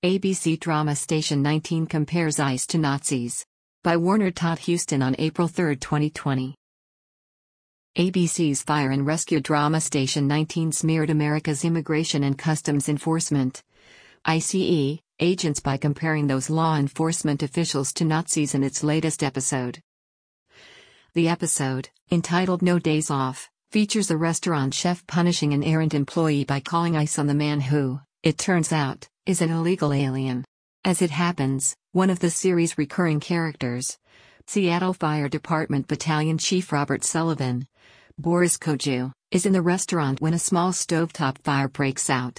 ABC drama station 19 compares ICE to Nazis. By Warner Todd Huston on April 3, 2020. ABC's Fire and Rescue drama station 19 smeared America's Immigration and Customs Enforcement (ICE) agents by comparing those law enforcement officials to Nazis in its latest episode. The episode, entitled No Days Off, features a restaurant chef punishing an errant employee by calling ICE on the man who, it turns out, is an illegal alien. As it happens, one of the series' recurring characters, Seattle Fire Department Battalion Chief Robert Sullivan, Boris Koju, is in the restaurant when a small stovetop fire breaks out.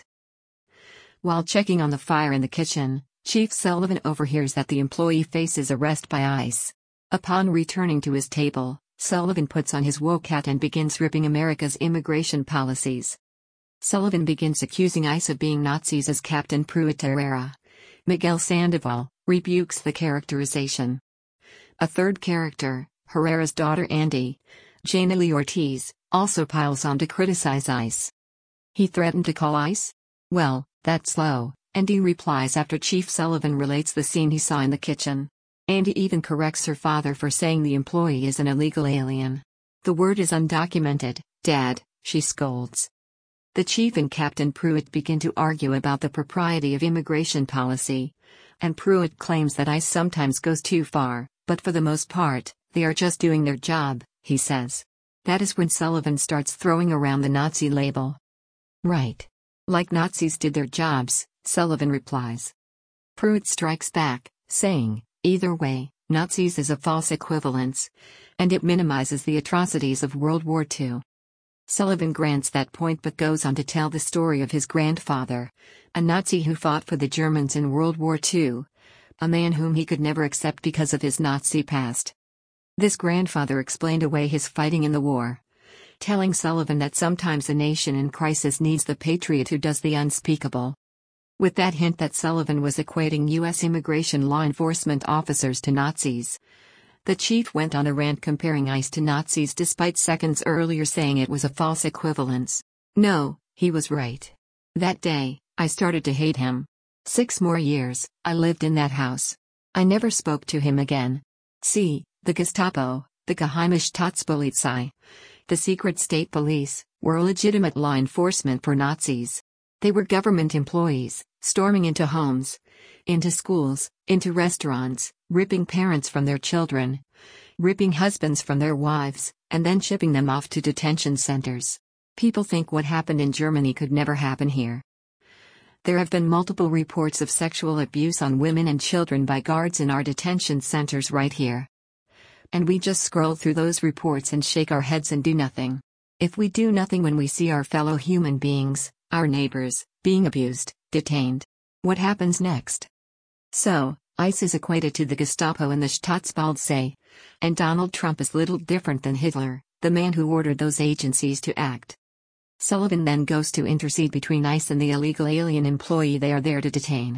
While checking on the fire in the kitchen, Chief Sullivan overhears that the employee faces arrest by ICE. Upon returning to his table, Sullivan puts on his woke hat and begins ripping America's immigration policies. Sullivan begins accusing ICE of being Nazis as Captain Pruitt Herrera, Miguel Sandoval, rebukes the characterization. A third character, Herrera's daughter Andy, Jana Lee Ortiz, also piles on to criticize ICE. He threatened to call ICE? Well, that's low, Andy replies after Chief Sullivan relates the scene he saw in the kitchen. Andy even corrects her father for saying the employee is an illegal alien. The word is undocumented, Dad, she scolds. The chief and Captain Pruitt begin to argue about the propriety of immigration policy, and Pruitt claims that ICE sometimes goes too far, but for the most part, they are just doing their job, he says. That is when Sullivan starts throwing around the Nazi label. Right. Like Nazis did their jobs, Sullivan replies. Pruitt strikes back, saying, either way, Nazis is a false equivalence, and it minimizes the atrocities of World War II. Sullivan grants that point but goes on to tell the story of his grandfather, a Nazi who fought for the Germans in World War II, a man whom he could never accept because of his Nazi past. This grandfather explained away his fighting in the war, telling Sullivan that sometimes a nation in crisis needs the patriot who does the unspeakable. With that hint that Sullivan was equating U.S. immigration law enforcement officers to Nazis, the chief went on a rant comparing ICE to Nazis despite seconds earlier saying it was a false equivalence. No, he was right. That day, I started to hate him. 6 more years, I lived in that house. I never spoke to him again. See, the Gestapo, the Geheime Staatspolizei, the secret state police, were legitimate law enforcement for Nazis. They were government employees, storming into homes, into schools, into restaurants, ripping parents from their children, ripping husbands from their wives, and then shipping them off to detention centers. People think what happened in Germany could never happen here. There have been multiple reports of sexual abuse on women and children by guards in our detention centers right here. And we just scroll through those reports and shake our heads and do nothing. If we do nothing when we see our fellow human beings, our neighbors, being abused, detained, what happens next? So, ICE is equated to the Gestapo and the Staatspolizei, and Donald Trump is little different than Hitler, the man who ordered those agencies to act. Sullivan then goes to intercede between ICE and the illegal alien employee they are there to detain.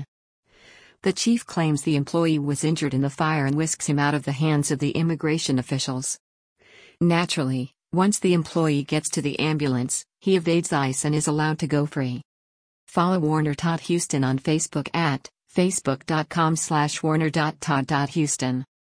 The chief claims the employee was injured in the fire and whisks him out of the hands of the immigration officials. Naturally, once the employee gets to the ambulance, he evades ICE and is allowed to go free. Follow Warner Todd Huston on Facebook at facebook.com/warner.todd.huston.